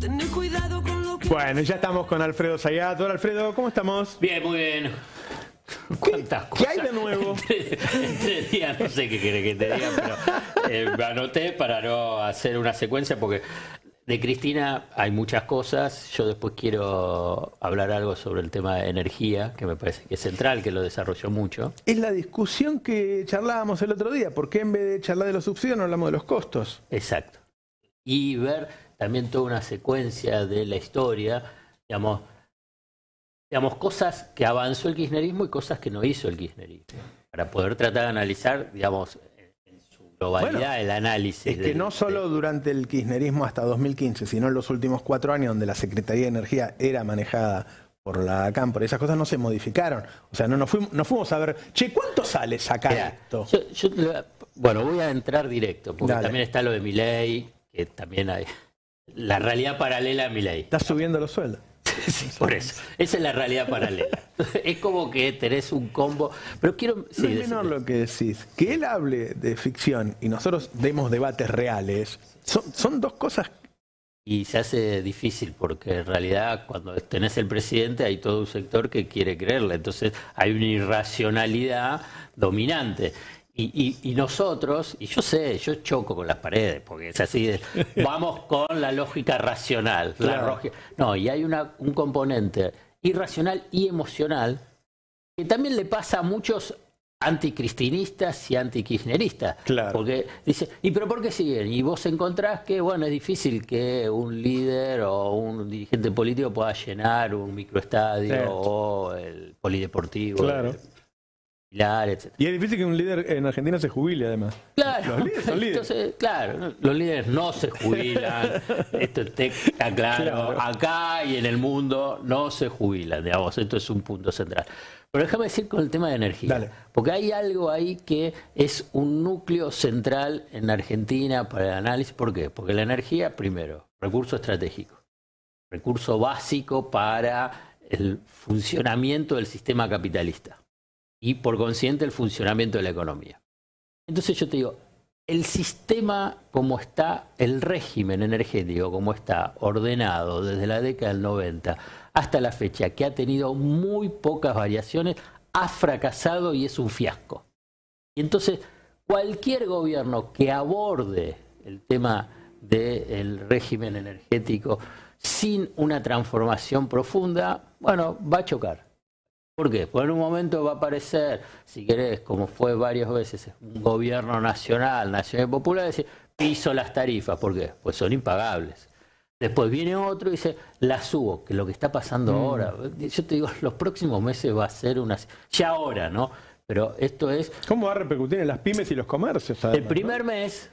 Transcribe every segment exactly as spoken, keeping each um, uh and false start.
Tener cuidado con lo que... Bueno, ya estamos con Alfredo Zayat. Hola Alfredo, ¿cómo estamos? Bien, muy bien. ¿Qué, ¿Qué hay de nuevo? Entre, entre días, no sé qué querés que te diga, pero eh, me anoté para no hacer una secuencia porque de Cristina hay muchas cosas. Yo después quiero hablar algo sobre el tema de energía, que me parece que es central, que lo desarrolló mucho. Es la discusión que charlábamos el otro día. ¿Por qué en vez de charlar de los subsidios no hablamos de los costos? Exacto. Y ver también toda una secuencia de la historia, digamos, digamos, cosas que avanzó el kirchnerismo y cosas que no hizo el kirchnerismo, para poder tratar de analizar, digamos, en su globalidad, bueno, el análisis. Es que del, no solo de... durante el kirchnerismo hasta dos mil quince, sino en los últimos cuatro años donde la Secretaría de Energía era manejada por la Cámpora, esas cosas no se modificaron. O sea, no nos fuimos, no fuimos a ver, che, ¿cuánto sale sacar Mirá, esto? Yo, yo, bueno, voy a entrar directo, porque Dale. también está lo de Milei, que también hay la realidad paralela a Milei. Estás subiendo los sueldos. Sí, por eso. Esa es la realidad paralela. Es como que tenés un combo. Pero quiero. Sí, no es menor lo que decís. Que él hable de ficción y nosotros demos debates reales, son, son dos cosas. Y se hace difícil porque en realidad cuando tenés el presidente hay todo un sector que quiere creerle. Entonces hay una irracionalidad dominante. Y, y, y nosotros, y yo sé, yo choco con las paredes, porque es así, de, vamos con la lógica racional. Claro. La no, y hay una, un componente irracional y emocional que también le pasa a muchos anticristinistas y antikirchneristas. Claro. Porque dice, ¿y pero por qué siguen? Y vos encontrás que, bueno, es difícil que un líder o un dirigente político pueda llenar un microestadio, sí, o el polideportivo. Claro. El, etcétera. Y es difícil que un líder en Argentina se jubile, además. Claro, los líderes son líderes. Entonces, claro, los líderes no se jubilan, esto está claro. claro. Acá y en el mundo no se jubilan, digamos, esto es un punto central. Pero déjame decir con el tema de energía, Dale. Porque hay algo ahí que es un núcleo central en Argentina para el análisis. ¿Por qué? Porque la energía, primero, recurso estratégico, recurso básico para el funcionamiento del sistema capitalista. Y por consiguiente el funcionamiento de la economía. Entonces yo te digo, el sistema como está, el régimen energético como está ordenado desde la década del noventa hasta la fecha, que ha tenido muy pocas variaciones, ha fracasado y es un fiasco. Y entonces cualquier gobierno que aborde el tema del régimen energético sin una transformación profunda, bueno, va a chocar. ¿Por qué? Pues en un momento va a aparecer, si querés, como fue varias veces, un gobierno nacional, nacional y popular, decir, piso las tarifas. ¿Por qué? Pues son impagables. Después viene otro y dice, las subo, que es lo que está pasando mm. ahora. Yo te digo, los próximos meses va a ser una... Ya ahora, ¿no? Pero esto es... ¿Cómo va a repercutir en las pymes y los comercios? Además, el primer ¿no? mes,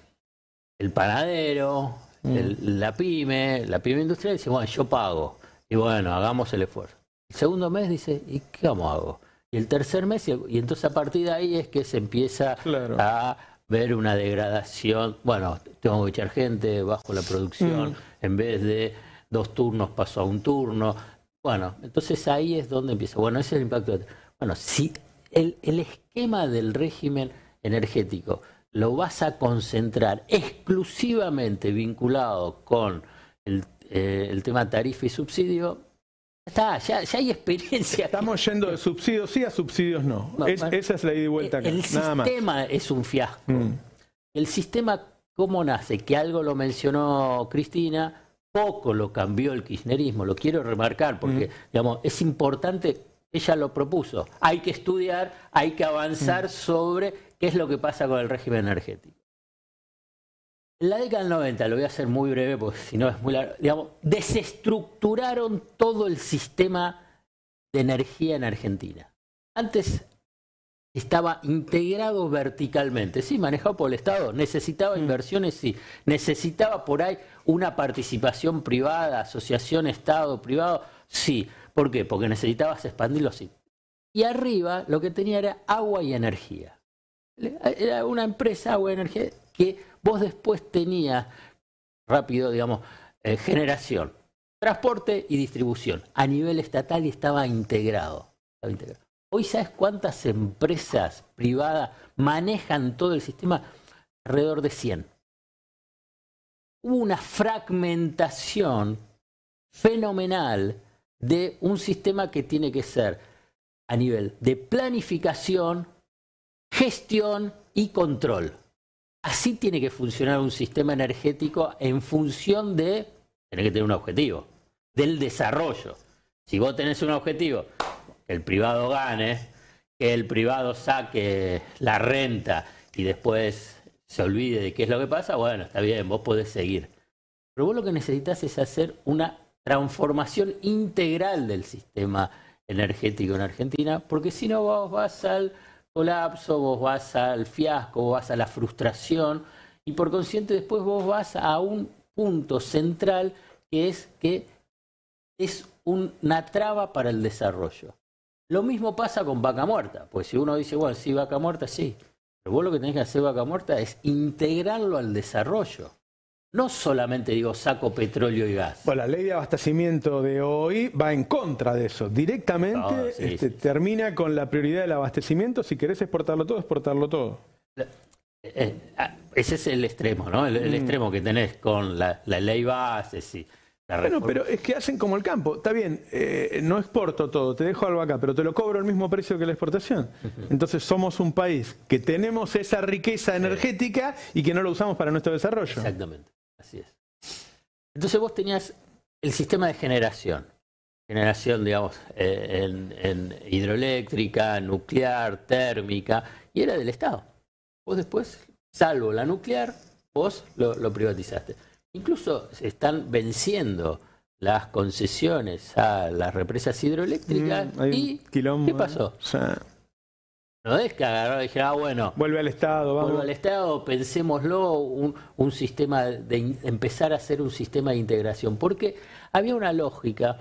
el panadero, mm. el, la pyme, la pyme industrial dice, bueno, yo pago. Y bueno, hagamos el esfuerzo. El segundo mes dice, ¿y qué vamos a hacer? Y el tercer mes, y entonces a partir de ahí es que se empieza claro. a ver una degradación. Bueno, tengo que echar gente, bajo la producción, mm. en vez de dos turnos paso a un turno. Bueno, entonces ahí es donde empieza. Bueno, ese es el impacto. Bueno, si el, el esquema del régimen energético lo vas a concentrar exclusivamente vinculado con el, eh, el tema tarifa y subsidio, Está, ya, ya hay experiencia. Estamos yendo de subsidios sí a subsidios no. no es, esa es la ida y vuelta acá. El nada sistema más. Es un fiasco. Mm. El sistema, ¿cómo nace? Que algo lo mencionó Cristina, poco lo cambió el kirchnerismo, lo quiero remarcar porque mm. digamos, es importante, ella lo propuso. Hay que estudiar, hay que avanzar mm. sobre qué es lo que pasa con el régimen energético. En la década del noventa, lo voy a hacer muy breve porque si no es muy largo, digamos, desestructuraron todo el sistema de energía en Argentina. Antes estaba integrado verticalmente, sí, manejado por el Estado, necesitaba mm. inversiones, sí, necesitaba por ahí una participación privada, asociación Estado-privado, sí. ¿Por qué? Porque necesitabas expandirlo, sí. Y arriba lo que tenía era agua y energía. Era una empresa, agua y energía, que vos después tenías, rápido, digamos, eh, generación, transporte y distribución a nivel estatal y estaba integrado, estaba integrado. Hoy, ¿sabes cuántas empresas privadas manejan todo el sistema? Alrededor de cien. Hubo una fragmentación fenomenal de un sistema que tiene que ser a nivel de planificación, gestión y control. Así tiene que funcionar un sistema energético en función de, tener que tener un objetivo, del desarrollo. Si vos tenés un objetivo, que el privado gane, que el privado saque la renta y después se olvide de qué es lo que pasa, bueno, está bien, vos podés seguir. Pero vos lo que necesitas es hacer una transformación integral del sistema energético en Argentina, porque si no vos vas al colapso, vos vas al fiasco, vos vas a la frustración y por consiguiente después vos vas a un punto central que es que es una traba para el desarrollo. Lo mismo pasa con Vaca Muerta, pues si uno dice, bueno, sí, Vaca Muerta, sí, pero vos lo que tenés que hacer Vaca Muerta es integrarlo al desarrollo. No solamente digo saco petróleo y gas. Bueno, la ley de abastecimiento de hoy va en contra de eso. Directamente No, sí, este, sí, termina sí. con la prioridad del abastecimiento. Si querés exportarlo todo, exportarlo todo. Eh, eh, ese es el extremo, ¿no? El, el mm. extremo que tenés con la, la ley base, sí. La bueno, pero es que hacen como el campo. Está bien, eh, no exporto todo, te dejo algo acá, pero te lo cobro al mismo precio que la exportación. Uh-huh. Entonces somos un país que tenemos esa riqueza energética y que no lo usamos para nuestro desarrollo. Exactamente. Así es. Entonces vos tenías el sistema de generación. Generación, digamos, eh, en, en hidroeléctrica, nuclear, térmica, y era del Estado. Vos después, salvo la nuclear, vos lo, lo privatizaste. Incluso se están venciendo las concesiones a las represas hidroeléctricas mm, y quilombo, ¿qué pasó? O sea, no es que agarraron y dijeron, ah, bueno, vuelve al Estado, vamos. Vuelve al Estado, pensémoslo, un, un sistema de, de empezar a hacer un sistema de integración. Porque había una lógica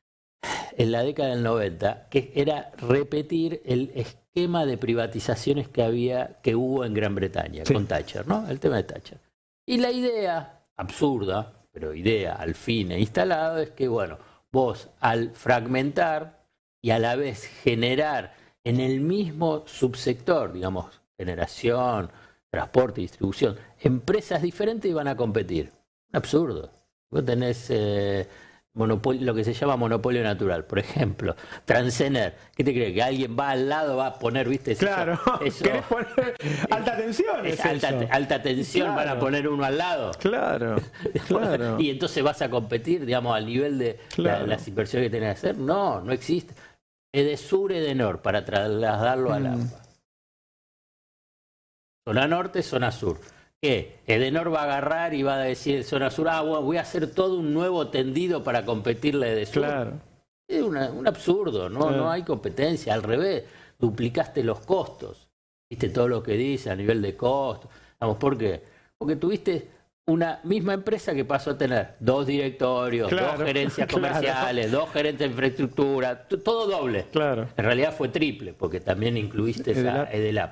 en la década del noventa que era repetir el esquema de privatizaciones que había, que hubo en Gran Bretaña, sí. con Thatcher, ¿no? El tema de Thatcher. Y la idea, absurda, pero idea al fin e instalado, es que, bueno, vos al fragmentar y a la vez generar en el mismo subsector, digamos, generación, transporte, distribución, empresas diferentes iban a competir. Un absurdo. Vos tenés eh, monopolio, lo que se llama monopolio natural. Por ejemplo, Transener. ¿Qué te crees? ¿Que alguien va al lado, va a poner, viste? Claro. Eso, eso, ¿Querés poner alta tensión? Es, es alta, alta tensión, claro. Van a poner uno al lado. Claro, claro. Y entonces vas a competir, digamos, al nivel de claro. la, las inversiones que tenés que hacer. No, no existe. Edesur, Edenor, para trasladarlo a AMPA. Mm. Zona norte, zona sur. ¿Qué? Edenor va a agarrar y va a decir zona sur, ah, bueno, voy a hacer todo un nuevo tendido para competirle a Edesur. Claro. Es una, un absurdo, ¿no? Claro. No hay competencia, al revés, duplicaste los costos. Viste todo lo que dice a nivel de costos. Vamos, ¿por qué? Porque tuviste una misma empresa que pasó a tener dos directorios, claro, dos gerencias comerciales, claro. dos gerentes de infraestructura, todo doble. Claro. En realidad fue triple, porque también incluiste Edelap. a Edelap.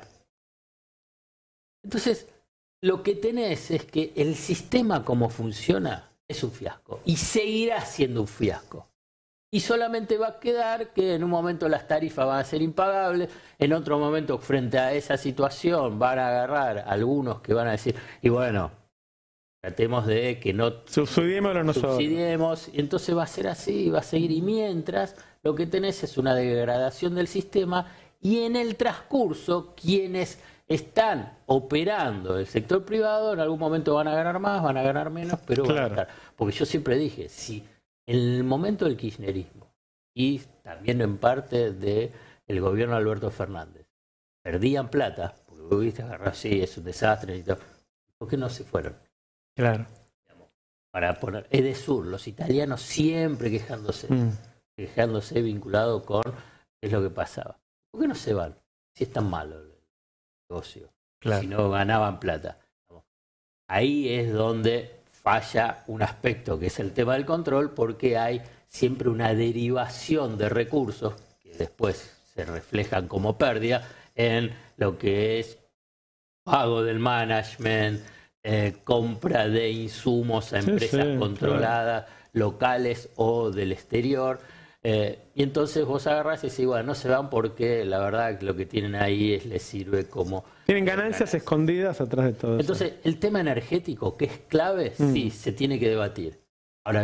Entonces, lo que tenés es que el sistema como funciona es un fiasco y seguirá siendo un fiasco. Y solamente va a quedar que en un momento las tarifas van a ser impagables, en otro momento frente a esa situación van a agarrar algunos que van a decir, y bueno, tratemos de que no subsidiemos, no subsidiemos, y entonces va a ser así, va a seguir, y mientras lo que tenés es una degradación del sistema, y en el transcurso quienes están operando el sector privado en algún momento van a ganar más, van a ganar menos, pero claro. van a estar. Porque yo siempre dije, si en el momento del kirchnerismo, y también en parte del gobierno de Alberto Fernández, perdían plata, porque vos viste agarrar, sí, es un desastre, y todo, ¿por qué no se fueron? Claro. Para poner Edesur, los italianos siempre quejándose, mm. quejándose vinculado con qué es lo que pasaba. ¿Por qué no se van? Si es tan malo el negocio, claro. si no ganaban plata. Ahí es donde falla un aspecto que es el tema del control, porque hay siempre una derivación de recursos que después se reflejan como pérdida en lo que es pago del management, Eh, compra de insumos a empresas sí, sí, controladas, claro. locales o del exterior. Eh, y entonces vos agarrás y decís, bueno, no se van porque la verdad que lo que tienen ahí es, les sirve como... Tienen ganancias ganancia. escondidas atrás de todo entonces, eso. Entonces, el tema energético, que es clave, mm. sí, se tiene que debatir. Ahora bien,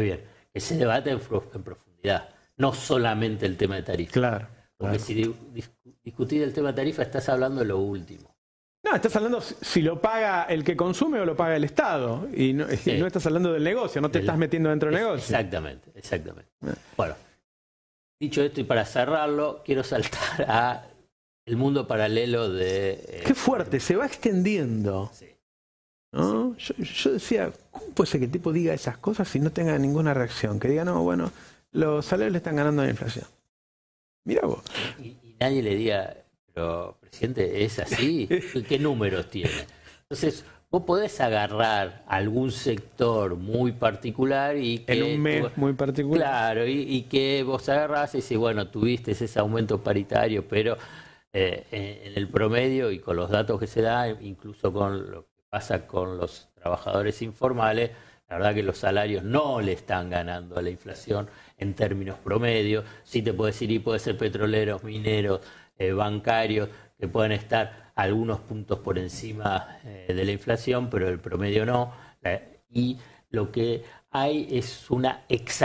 que se debate en, en profundidad, no solamente el tema de tarifa. Claro. Porque claro. si dis discutir el tema de tarifa estás hablando de lo último. No, estás hablando si lo paga el que consume o lo paga el Estado. Y no, sí. y no estás hablando del negocio, no te el, estás metiendo dentro del negocio. Exactamente, exactamente. Eh. Bueno, dicho esto y para cerrarlo, quiero saltar a el mundo paralelo de... Eh, Qué fuerte, se va extendiendo. Sí. ¿No? Sí. Yo, yo decía, ¿cómo puede ser que el tipo diga esas cosas y no tenga ninguna reacción? Que diga, no, bueno, los salarios le están ganando a la inflación. Mirá vos. Y, y nadie le diga, pero presidente, ¿es así? ¿Qué números tiene? Entonces, vos podés agarrar algún sector muy particular y que... En un mes tú, muy particular. Claro, y, y que vos agarrás y decís, bueno, tuviste ese aumento paritario, pero eh, en el promedio y con los datos que se dan, incluso con lo que pasa con los trabajadores informales, la verdad que los salarios no le están ganando a la inflación en términos promedios. Sí te puedo decir, y puede ser petroleros, mineros, eh, bancarios, que pueden estar algunos puntos por encima eh, de la inflación, pero el promedio no. Eh, y lo que hay es una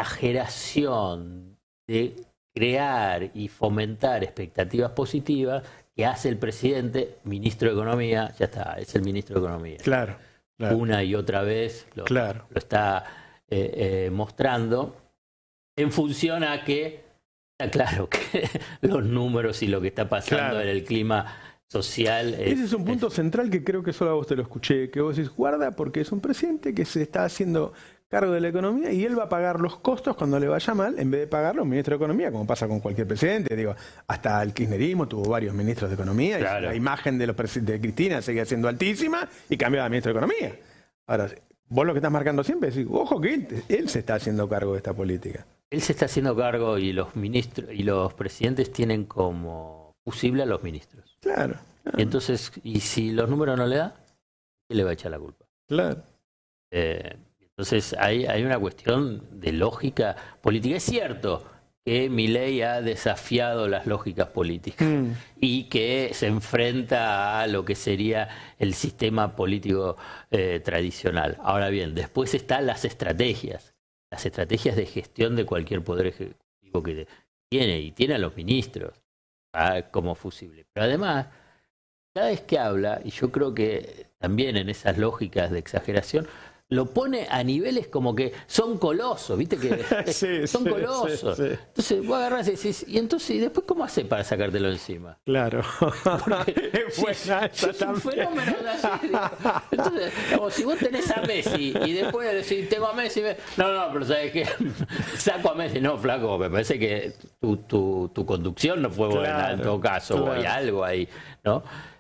exageración de crear y fomentar expectativas positivas que hace el presidente, ministro de Economía, ya está, es el ministro de Economía. Claro. Claro. Una y otra vez lo, claro. lo está eh, eh, mostrando en función a que está claro que los números y lo que está pasando claro. en el clima social... Es, Ese es un punto es, central que creo que solo a vos te lo escuché, que vos decís, guarda porque es un presidente que se está haciendo cargo de la economía y él va a pagar los costos cuando le vaya mal en vez de pagarlo un ministro de Economía, como pasa con cualquier presidente. Digo, hasta el kirchnerismo tuvo varios ministros de Economía claro. y la imagen de, los de Cristina seguía siendo altísima y cambiaba a ministro de Economía. Ahora, vos lo que estás marcando siempre es decir, ojo que él, él se está haciendo cargo de esta política. Él se está haciendo cargo y los ministros y los presidentes tienen como fusible a los ministros. Claro. claro. Y entonces, y si los números no le da, ¿quién le va a echar la culpa? Claro. Eh, Entonces hay, hay una cuestión de lógica política. Es cierto que Milei ha desafiado las lógicas políticas mm. y que se enfrenta a lo que sería el sistema político eh, tradicional. Ahora bien, después están las estrategias, las estrategias de gestión de cualquier poder ejecutivo que tiene, y tiene a los ministros ¿ah? como fusible. Pero además, cada vez que habla, y yo creo que también en esas lógicas de exageración, lo pone a niveles como que son colosos, ¿viste? Que sí, son sí, colosos. Sí, sí. Entonces vos agarrás y decís, ¿y entonces y después cómo haces para sacártelo encima? Claro. Porque, es buena si, es un fenómeno de así, digo. Entonces, como si vos tenés a Messi y después decís, tengo a Messi, no, no, pero ¿sabes qué? Saco a Messi, no, flaco, me parece que tu, tu, tu conducción no fue buena claro, en todo caso, claro. o hay algo ahí, ¿no?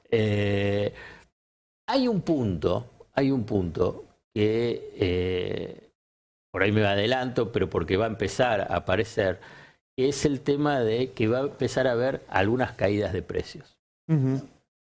Eh, hay un punto, hay un punto que eh, por ahí me adelanto, pero porque va a empezar a aparecer, que es el tema de que va a empezar a haber algunas caídas de precios. Uh-huh.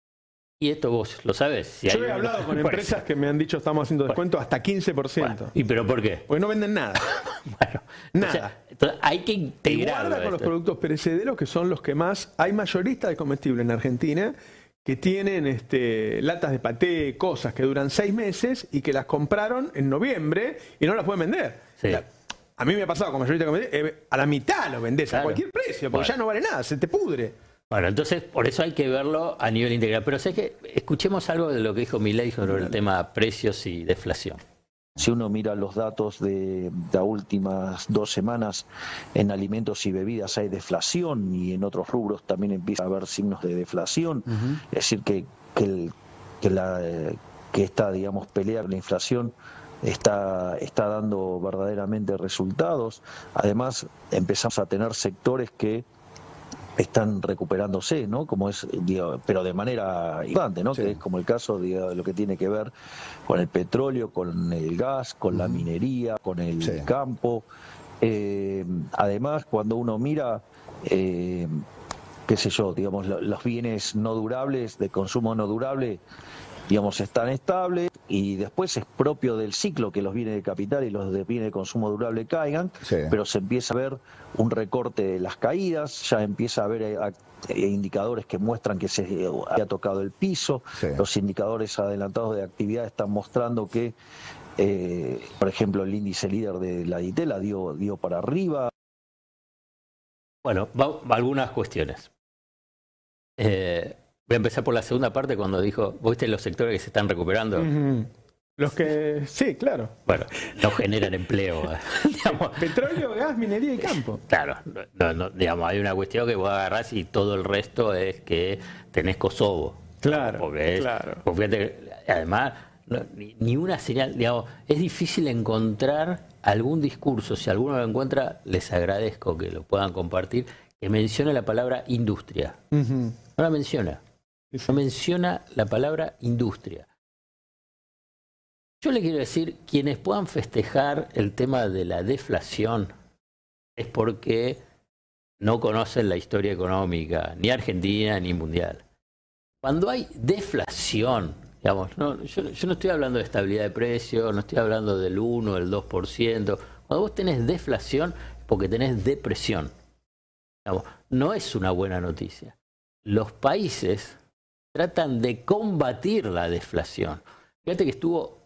Y esto vos lo sabés. Si Yo hay he hablado con empresas eso. que me han dicho estamos haciendo descuento bueno. hasta quince por ciento. Bueno, ¿y pero por qué? Porque no venden nada. bueno, nada. O sea, entonces hay que integrar. Y guarda con los productos perecederos, que son los que más... Hay mayoristas de comestible en Argentina que tienen este, latas de paté, cosas que duran seis meses y que las compraron en noviembre y no las pueden vender. Sí. La, a mí me ha pasado con mayorista de comestible, eh, a la mitad lo vendés, claro. a cualquier precio, porque bueno. ya no vale nada, se te pudre. Bueno, entonces por eso hay que verlo a nivel integral. Pero sé que escuchemos algo de lo que dijo Milei sobre el tema precios y deflación. Si uno mira los datos de las últimas dos semanas, en alimentos y bebidas hay deflación y en otros rubros también empieza a haber signos de deflación. Uh-huh. Es decir, que, que, el, que, la, que esta, digamos, pelea con la inflación está, está dando verdaderamente resultados. Además, empezamos a tener sectores que están recuperándose, ¿no? Como es, digo, pero de manera importante, ¿no? Sí. Que es como el caso digo, de lo que tiene que ver con el petróleo, con el gas, con uh-huh. la minería, con el sí. campo. Eh, además, cuando uno mira, eh, qué sé yo, digamos, los bienes no durables, de consumo no durable, digamos, están estables y después es propio del ciclo que los bienes de capital y los de bienes de consumo durable caigan, sí. pero se empieza a ver un recorte de las caídas, ya empieza a haber indicadores que muestran que se haya tocado el piso, sí. los indicadores adelantados de actividad están mostrando que eh, por ejemplo, el índice líder de la Ditela dio, dio para arriba. Bueno, va, va algunas cuestiones. Eh, voy a empezar por la segunda parte cuando dijo, ¿vos viste los sectores que se están recuperando? Uh-huh. Los que, sí, claro. Bueno, no generan empleo. Digamos. Petróleo, gas, minería y campo. Claro, no, no, digamos, hay una cuestión que vos agarrás y todo el resto es que tenés Kosovo. Claro, porque es, claro. Porque fíjate, además, no, ni, ni una señal, digamos, es difícil encontrar algún discurso, si alguno lo encuentra, les agradezco que lo puedan compartir, que mencione la palabra industria. Uh-huh. No la menciona. Sí, sí. No menciona la palabra industria. Yo le quiero decir, quienes puedan festejar el tema de la deflación es porque no conocen la historia económica, ni argentina ni mundial. Cuando hay deflación, digamos, no, yo, yo no estoy hablando de estabilidad de precios, no estoy hablando del uno, del dos por ciento. Cuando vos tenés deflación, es porque tenés depresión. Digamos, no es una buena noticia. Los países tratan de combatir la deflación. Fíjate que estuvo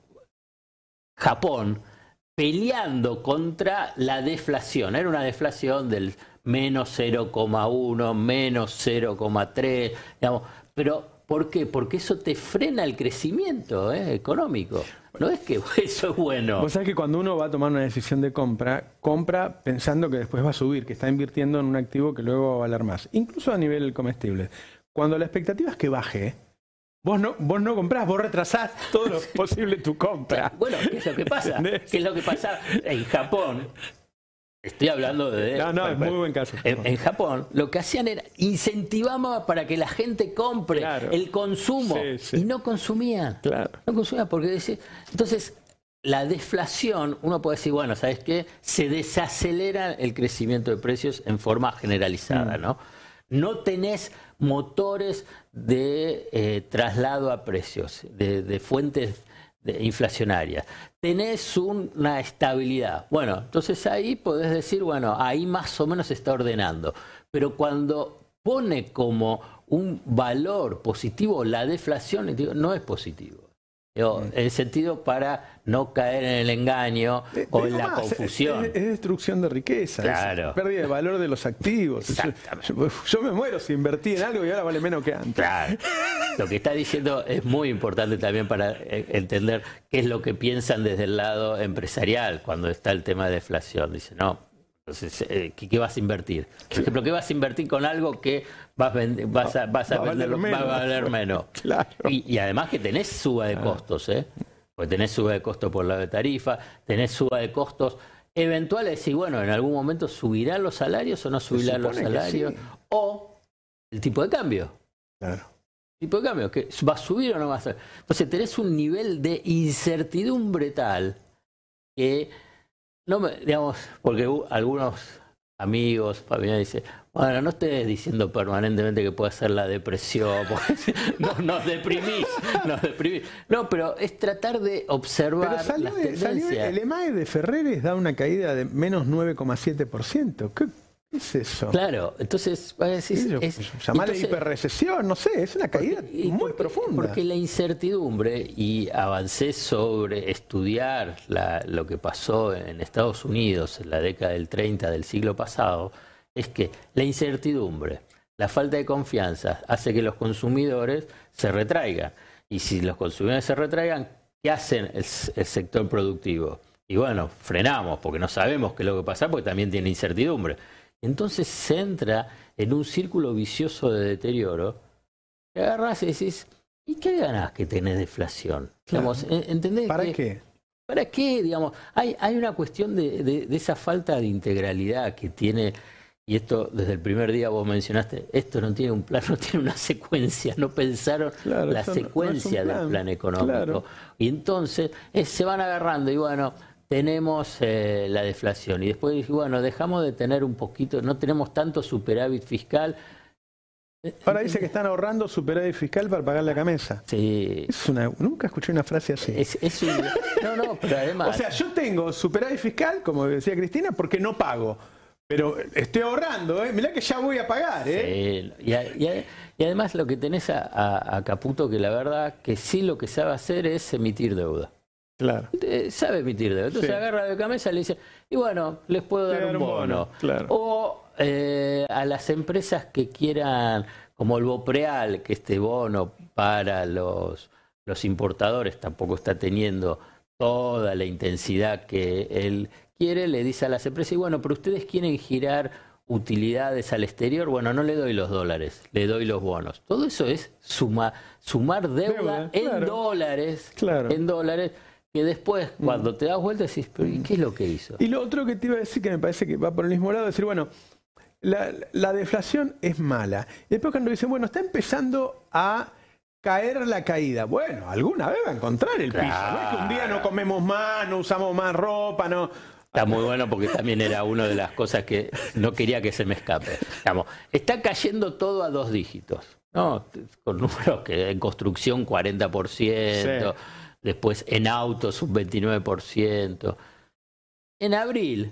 Japón peleando contra la deflación. Era una deflación del menos cero coma uno, menos cero coma tres, digamos. Pero, ¿por qué? Porque eso te frena el crecimiento ¿eh? económico. No es que eso es bueno. Vos sabés que cuando uno va a tomar una decisión de compra, compra pensando que después va a subir, que está invirtiendo en un activo que luego va a valer más. Incluso a nivel comestible. Cuando la expectativa es que baje, Vos no, vos no comprás, vos retrasás todo lo posible tu compra. Bueno, ¿qué es lo que pasa? ¿Qué es lo que pasa en Japón? Estoy hablando de... No, no, bueno, es muy buen caso. En, en Japón lo que hacían era incentivamos para que la gente compre, claro, el consumo, sí, sí. y no consumían. Claro. No consumían porque decía... Entonces, la deflación, uno puede decir, bueno, ¿sabes qué? Se desacelera el crecimiento de precios en forma generalizada, mm. ¿no? No tenés motores de eh, traslado a precios, de, de fuentes de inflacionarias. Tenés un, una estabilidad. Bueno, entonces ahí podés decir, bueno, ahí más o menos se está ordenando. Pero cuando pone como un valor positivo la deflación, digo, no es positivo. Digo, en el sentido para no caer en el engaño eh, o en la más, confusión. Es, es destrucción de riqueza, claro. Es pérdida de valor de los activos. Yo, yo, yo me muero si invertí en algo y ahora vale menos que antes. Claro. Lo que está diciendo es muy importante también para entender qué es lo que piensan desde el lado empresarial cuando está el tema de deflación. Dice, no, entonces, ¿qué, qué vas a invertir? Por ejemplo, ¿qué vas a invertir con algo que vas, vas a, vas a va venderlo, va a valer menos? Claro. Y, y además que tenés suba de costos, ¿eh? Porque tenés suba de costo por la de tarifa, tenés suba de costos eventuales y bueno, en algún momento subirán los salarios o no subirán los salarios. Sí. O el tipo de cambio. Claro. El tipo de cambio, que va a subir o no va a subir. Entonces tenés un nivel de incertidumbre tal que, no me, digamos, porque algunos amigos, familiares dicen, bueno, no estés diciendo permanentemente que puede ser la depresión, porque no, nos deprimís, nos deprimís. No, pero es tratar de observar pero salió las de, tendencias. Salió el E M A E de Ferreres da una caída de menos nueve coma siete por ciento. ¿Qué es eso? Claro, entonces, es, es, es, llamarle hiperrecesión, no sé, es una caída porque, muy porque, profunda. Porque la incertidumbre, y avancé sobre estudiar la, lo que pasó en Estados Unidos en la década del treinta del siglo pasado, es que la incertidumbre, la falta de confianza hace que los consumidores se retraigan. Y si los consumidores se retraigan, ¿qué hacen el, el sector productivo? Y bueno, frenamos porque no sabemos qué es lo que pasa porque también tiene incertidumbre. Entonces se entra en un círculo vicioso de deterioro que agarrás y decís, ¿y qué ganás que tenés deflación? Claro. Digamos, ¿entendés? ¿Para que, qué? ¿Para qué? Digamos, hay, hay una cuestión de, de, de esa falta de integralidad que tiene, y esto desde el primer día vos mencionaste, esto no tiene un plan, no tiene una secuencia, no pensaron claro, la secuencia no, no plan. del plan económico. Claro. Y entonces eh, se van agarrando y bueno... Tenemos eh, la deflación y después, bueno, dejamos de tener un poquito, no tenemos tanto superávit fiscal. Ahora dice que están ahorrando superávit fiscal para pagar la camisa. Sí. Es una, nunca escuché una frase así. Es, es un, no, no, pero además... O sea, yo tengo superávit fiscal, como decía Cristina, porque no pago. Pero estoy ahorrando, ¿eh? Mirá que ya voy a pagar, ¿eh? Sí, y, a, y, a, y además lo que tenés a, a, a Caputo, que la verdad que sí lo que sabe hacer es emitir deuda. Claro. Eh, sabe emitir deuda. Entonces Sí. agarra de cabeza y le dice, y bueno, les puedo dar un bono. Claro. O eh, a las empresas que quieran, como el Bopreal, que este bono para los, los importadores tampoco está teniendo toda la intensidad que él quiere, le dice a las empresas, y bueno, pero ustedes quieren girar utilidades al exterior, bueno, no le doy los dólares, le doy los bonos. Todo eso es suma, sumar deuda, Deuda, en claro. dólares, Claro. en dólares, que después, cuando te das vuelta, decís, pero ¿y qué es lo que hizo? Y lo otro que te iba a decir, que me parece que va por el mismo lado, es decir, bueno, la, la deflación es mala. Y después cuando dicen, bueno, está empezando a caer la caída. Bueno, alguna vez va a encontrar el piso. No es que un día no comemos más, no usamos más ropa, no... Está muy bueno porque también era una de las cosas que no quería que se me escape. Digamos, está cayendo todo a dos dígitos, ¿no? Con números que en construcción cuarenta por ciento, Sí. después en autos un veintinueve por ciento. En abril,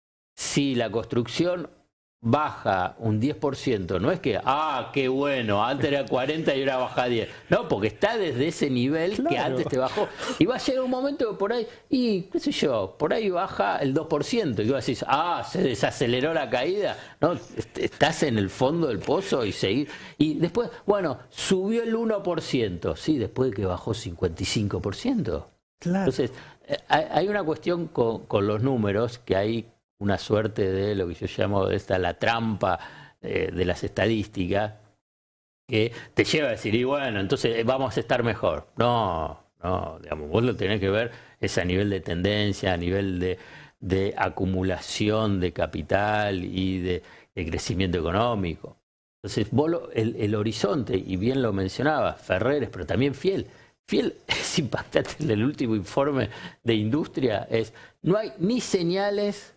si la construcción baja un diez por ciento, no es que, ah, qué bueno, antes era cuarenta y ahora baja diez. No, porque está desde ese nivel que Claro. antes te bajó. Y va a llegar un momento que por ahí, y qué sé yo, por ahí baja el dos por ciento. Y vos decís, ah, se desaceleró la caída. No, est- estás en el fondo del pozo y seguís. Y después, bueno, subió el uno por ciento. Sí, después de que bajó cincuenta y cinco por ciento. Claro. Entonces, eh, hay hay una cuestión con, con los números, que hay una suerte de lo que yo llamo esta la trampa eh, de las estadísticas, que te lleva a decir, y bueno, entonces eh, vamos a estar mejor. No, no, digamos, vos lo tenés que ver es a nivel de tendencia, a nivel de, de acumulación de capital y de, de crecimiento económico. Entonces, vos lo- el, el horizonte, y bien lo mencionaba, Ferreres, pero también Fiel. Fiel es impactante en el último informe de industria, es no hay ni señales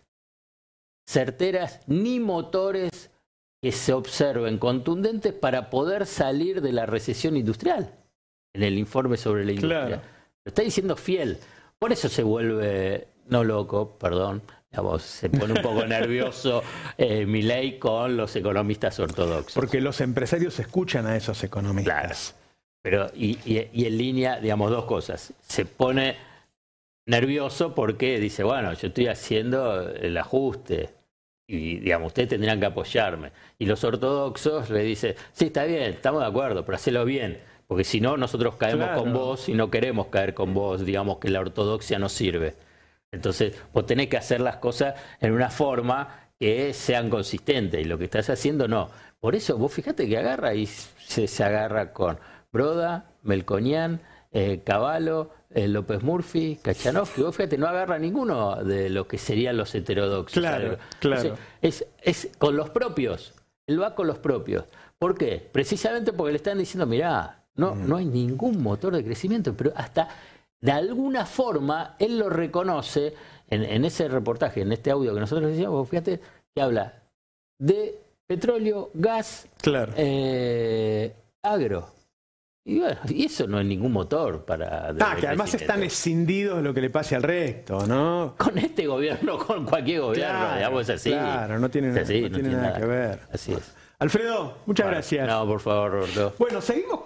certeras ni motores que se observen contundentes para poder salir de la recesión industrial en el informe sobre la industria. Claro. Lo está diciendo Fiel. Por eso se vuelve, no loco, perdón, digamos, se pone un poco nervioso eh, Milei con los economistas ortodoxos. Porque los empresarios escuchan a esos economistas. Claro. Pero, y, y, y en línea, digamos, dos cosas. Se pone nervioso porque dice, bueno, yo estoy haciendo el ajuste y, digamos, ustedes tendrían que apoyarme. Y los ortodoxos le dicen, sí, está bien, estamos de acuerdo, pero hacelo bien. Porque si no, nosotros caemos Claro. con vos y no queremos caer con vos. Digamos que la ortodoxia no sirve. Entonces, vos tenés que hacer las cosas en una forma que sean consistentes. Y lo que estás haciendo, no. Por eso, vos fíjate que agarra y se, se agarra con Broda, Melconian, eh, Cavallo, eh, López Murphy, Kachanovsky. Vos fíjate, no agarra ninguno de los que serían los heterodoxos. Claro, ¿sabes? claro. Entonces, es, es con los propios. Él va con los propios. ¿Por qué? Precisamente porque le están diciendo, mirá, no, no hay ningún motor de crecimiento, pero hasta de alguna forma él lo reconoce en, en ese reportaje, en este audio que nosotros decíamos, fíjate que habla de petróleo, gas, Claro. eh, agro. Y bueno, y eso no es ningún motor para... de Ah, que además están crecimiento. escindidos de lo que le pase al resto, ¿no? Con este gobierno, con cualquier gobierno, Claro, digamos, es así. claro, no tiene, Es así, no tiene nada que ver. Así es. Alfredo, muchas Bueno, gracias. No, por favor, Roberto. Bueno, seguimos con